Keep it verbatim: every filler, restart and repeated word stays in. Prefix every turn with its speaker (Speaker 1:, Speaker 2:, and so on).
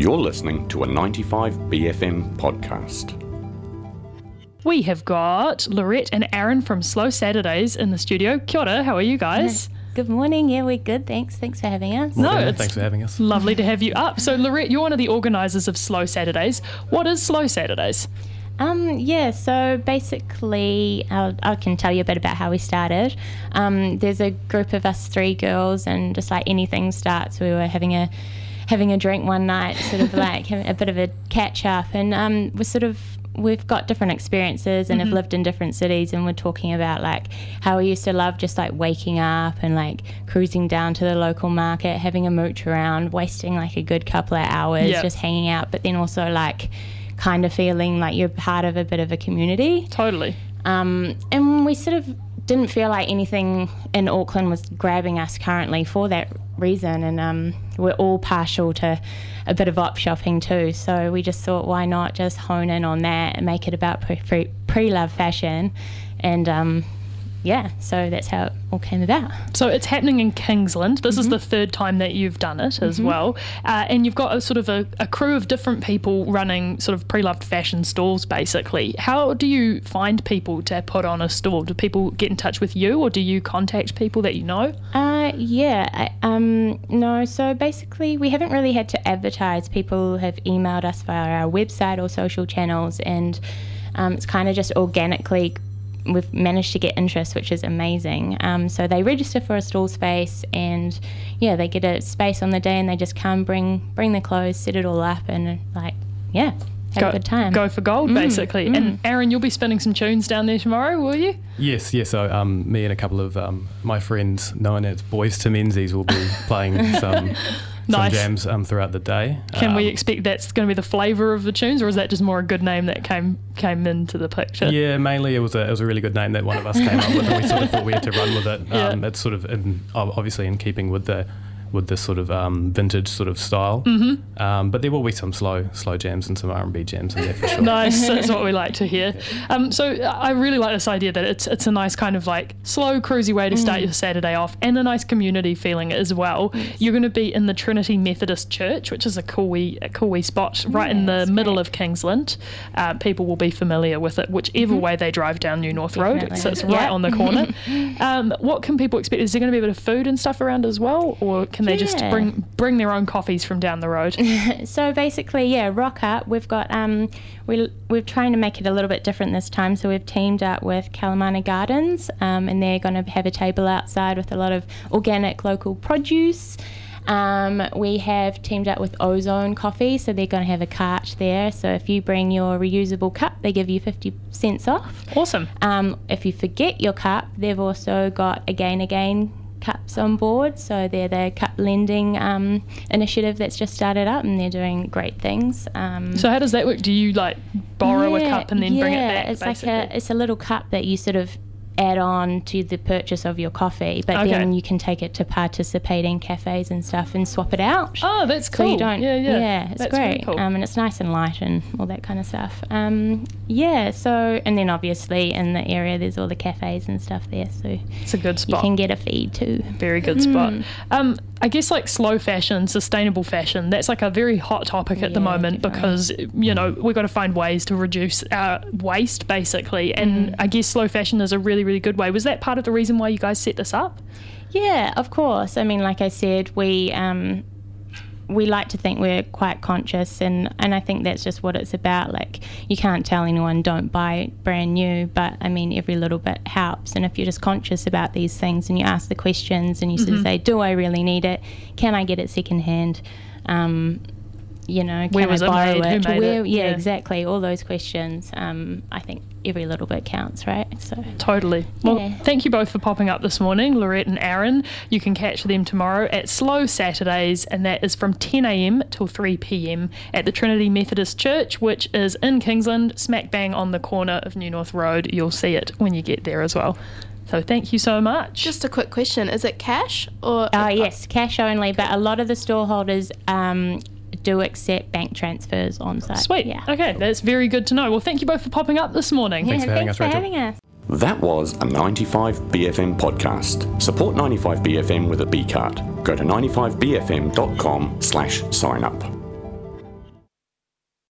Speaker 1: You're listening to a ninety-five B F M podcast.
Speaker 2: We have got Lorette and Aaron from Slow Saturdays in the studio. Kia ora, how are you guys?
Speaker 3: Good morning. Yeah, we're good. Thanks. Thanks for having us.
Speaker 2: No,
Speaker 4: Morning,
Speaker 2: it's
Speaker 4: thanks for having us.
Speaker 2: Lovely to have you up. So, Lorette, you're one of the organisers of Slow Saturdays. What is Slow Saturdays?
Speaker 3: Um, yeah, so basically, I'll, I can tell you a bit about how we started. Um, there's a group of us three girls, and just like anything starts, we were having a having a drink one night, sort of like having a bit of a catch up, and um, we're sort of we've got different experiences and mm-hmm. have lived in different cities, and we're talking about like how we used to love just like waking up and like cruising down to the local market, having a mooch around, wasting like a good couple of hours yep. just hanging out, but then also like kind of feeling like you're part of a bit of a community.
Speaker 2: Totally.
Speaker 3: Um, and we sort of didn't feel like anything in Auckland was grabbing us currently for that reason, and um, we're all partial to a bit of op shopping too, so we just thought, why not just hone in on that and make it about pre- pre- pre-love fashion, and um, yeah, so that's how it all came about.
Speaker 2: So it's happening in Kingsland. This mm-hmm. is the third time that you've done it as
Speaker 3: mm-hmm.
Speaker 2: well. Uh, and you've got a sort of a, a crew of different people running sort of pre-loved fashion stalls, basically. How do you find people to put on a stall? Do people get in touch with you, or do you contact people that you know?
Speaker 3: Uh, yeah, I, um, no, so basically we haven't really had to advertise. People have emailed us via our website or social channels, and um, it's kind of just organically we've managed to get interest, which is amazing. Um, so they register for a stall space, and yeah, they get a space on the day, and they just come, bring bring their clothes, set it all up, and like yeah, have
Speaker 2: go,
Speaker 3: a good time.
Speaker 2: Go for gold, mm, basically. Mm. And Aaron, you'll be spinning some tunes down there tomorrow, will you?
Speaker 4: Yes, yes. So um, me and a couple of um, my friends, known as Boys to Menzies, will be playing some.
Speaker 2: Nice.
Speaker 4: Some jams um, throughout the day.
Speaker 2: Can
Speaker 4: um,
Speaker 2: we expect that's going to be the flavour of the tunes, or is that just more a good name that came came into the picture?
Speaker 4: Yeah, mainly it was a it was a really good name that one of us came up with, and we sort of thought we had to run with it. Um,
Speaker 2: yeah.
Speaker 4: It's sort of in, obviously in keeping with the with this sort of um, vintage sort of style.
Speaker 2: Mm-hmm.
Speaker 4: Um, but there will be some slow slow jams and some R and B jams in there for sure.
Speaker 2: Nice, that's what we like to hear. Um, so I really like this idea that it's it's a nice kind of like slow, cruisy way to start mm. your Saturday off, and a nice community feeling as well. Yes. You're going to be in the Trinity Methodist Church, which is a cool wee, a cool wee spot right yeah, in the middle great. of Kingsland. Uh, people will be familiar with it, whichever mm-hmm. way they drive down New North
Speaker 3: Definitely.
Speaker 2: Road. It sits right
Speaker 3: yeah.
Speaker 2: on the corner. um, what can people expect? Is there going to be a bit of food and stuff around as well, or can they
Speaker 3: yeah.
Speaker 2: just bring bring their own coffees from down the road?
Speaker 3: So basically, yeah, rock up. We've got um, we we're trying to make it a little bit different this time. So we've teamed up with Kalamana Gardens, um, and they're going to have a table outside with a lot of organic local produce. Um, we have teamed up with Ozone Coffee, so they're going to have a cart there. So if you bring your reusable cup, they give you fifty cents off.
Speaker 2: Awesome.
Speaker 3: Um, if you forget your cup, they've also got Again Again cups on board, so they're the cup lending um, initiative that's just started up, and they're doing great things. Um,
Speaker 2: so how does that work? Do you like borrow
Speaker 3: yeah,
Speaker 2: a cup and then
Speaker 3: yeah,
Speaker 2: bring it back?
Speaker 3: It's
Speaker 2: basically?
Speaker 3: like a it's a little cup that you sort of add on to the purchase of your coffee, but
Speaker 2: okay.
Speaker 3: then you can take it to participating cafes and stuff and swap it out.
Speaker 2: Oh, that's cool.
Speaker 3: So you don't,
Speaker 2: yeah, yeah,
Speaker 3: yeah, it's
Speaker 2: that's
Speaker 3: great.
Speaker 2: Really cool.
Speaker 3: Um, and it's nice and light and all that kind of stuff. Um, yeah, so, and then obviously in the area there's all the cafes and stuff there, so
Speaker 2: it's a good spot.
Speaker 3: You can get a feed too.
Speaker 2: Very good mm. spot. Um, I guess like slow fashion, sustainable fashion, that's like a very hot topic at
Speaker 3: yeah,
Speaker 2: the moment
Speaker 3: definitely.
Speaker 2: because, you know, we've got to find ways to reduce our waste basically, and mm. I guess slow fashion is a really, really good way. Was that part of the reason why you guys set this up?
Speaker 3: Yeah, of course. I mean, like I said, we um, we like to think we're quite conscious, and, and I think that's just what it's about. Like, you can't tell anyone don't buy brand new, but I mean, every little bit helps. And if you're just conscious about these things and you ask the questions and you mm-hmm. sort of say, do I really need it? Can I get it secondhand? Um, you know, can
Speaker 2: Where was
Speaker 3: I
Speaker 2: it
Speaker 3: borrow
Speaker 2: made?
Speaker 3: it?
Speaker 2: Who made
Speaker 3: Where,
Speaker 2: it?
Speaker 3: Yeah,
Speaker 2: Yeah,
Speaker 3: exactly. All those questions. Um, I think every little bit counts, right? So
Speaker 2: totally. Well,
Speaker 3: yeah.
Speaker 2: Thank you both for popping up this morning, Lorette and Aaron. You can catch them tomorrow at Slow Saturdays, and that is from ten a.m. till three p.m. at the Trinity Methodist Church, which is in Kingsland, smack bang on the corner of New North Road. You'll see it when you get there as well. So thank you so much.
Speaker 5: Just a quick question. Is it cash or...
Speaker 3: Oh, yes, cash only, but a lot of the stallholders um, do accept bank transfers on site.
Speaker 2: Sweet.
Speaker 3: Yeah.
Speaker 2: Okay, that's very good to know. Well, thank you both for popping up this morning.
Speaker 3: Yeah,
Speaker 4: Thanks for having
Speaker 3: thanks
Speaker 4: us,
Speaker 3: for
Speaker 4: Rachel.
Speaker 3: having us.
Speaker 1: That was a ninety-five B F M podcast. Support ninety-five B F M with a B card. Go to ninety-five B F M dot com slash sign up.